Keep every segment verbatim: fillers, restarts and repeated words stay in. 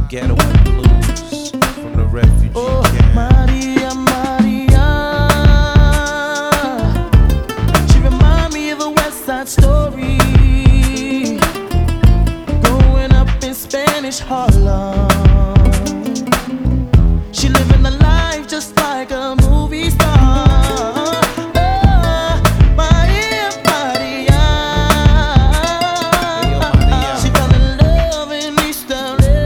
Ghetto and blues from the refugee Oh, camp. Maria, Maria. She remind me of a West Side Story. Growing up in Spanish Harlem. She living the life just like a movie star. Oh, Maria, Maria. She fell in love in East L A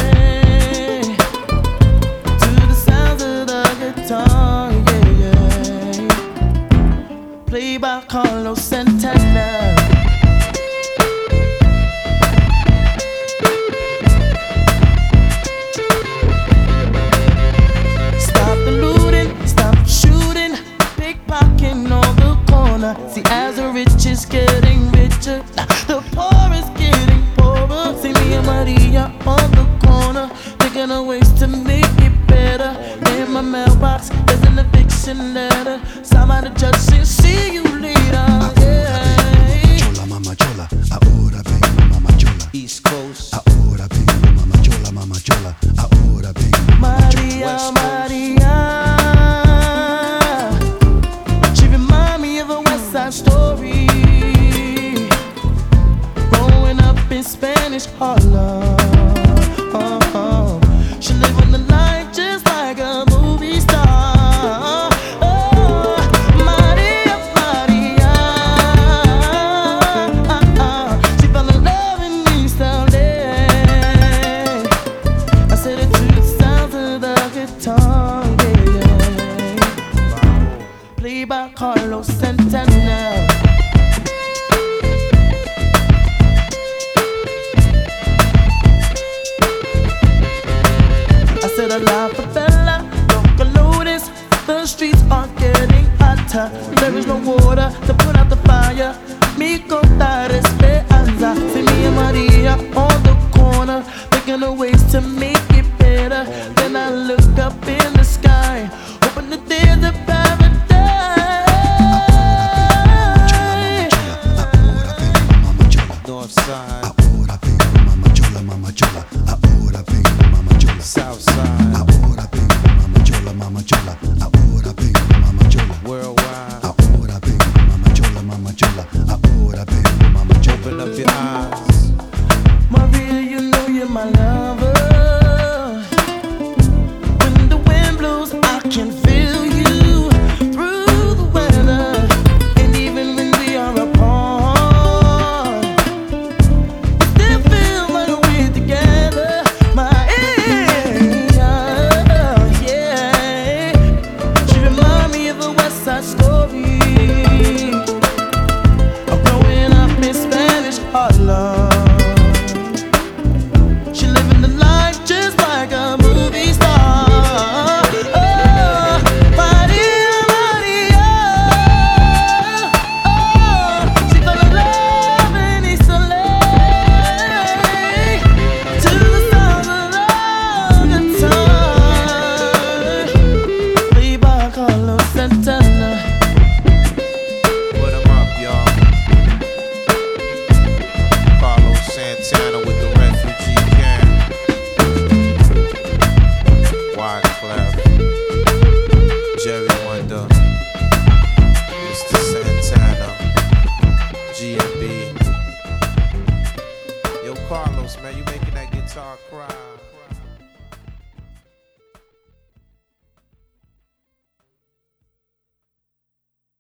to the sounds of the guitar, yeah, yeah. Played by Carlos Santana. See, as the rich is getting richer, the poor is getting poorer. See me and Maria on the corner, thinking of ways to make it better. In my mailbox, there's an eviction letter. Signed by the judge saying, see you later. Yeah. Chola, mama chola, ahora vengo, mama chola. East Coast. Ahora vengo, mama chola, mama chola. Ahora vengo, mama chola. Maria, Maria. Story. Growing up in Spanish Harlem. Oh, she living the life just like a movie star. Oh, Maria, Maria. She fell in love in East L A. I said it to the sounds of the guitar, yeah. Played by Carlos Santana. I said a la favela, local notice. The streets are getting hotter. There is no water to put out the fire. Mi contar esperanza. See me and Maria on the corner, thinking of ways to make it better. Then I look up in the sky, hoping that there's a paradise. Northside, ahora vengo, mama chola, mama chola. Ahora vengo, mama chola. Southside, ahora vengo, mama chola, mama chola. Ahora vengo, mama chola. worldwide. Ahora vengo, mama chola, mama chola. Ahora vengo, mama chola. Open up your eyes. Maria, you know you're my lover. When the wind blows, I can feel you through the weather. And even when we are apart, we still feel like we're together. Maria, yeah. She remind me of a West Side Story. I'm growing up in Spanish Harlem. Santana with the refugee camp. Wyclef, Jerry Wonder, Mister Santana, G M B. Yo, Carlos, man, you making that guitar cry.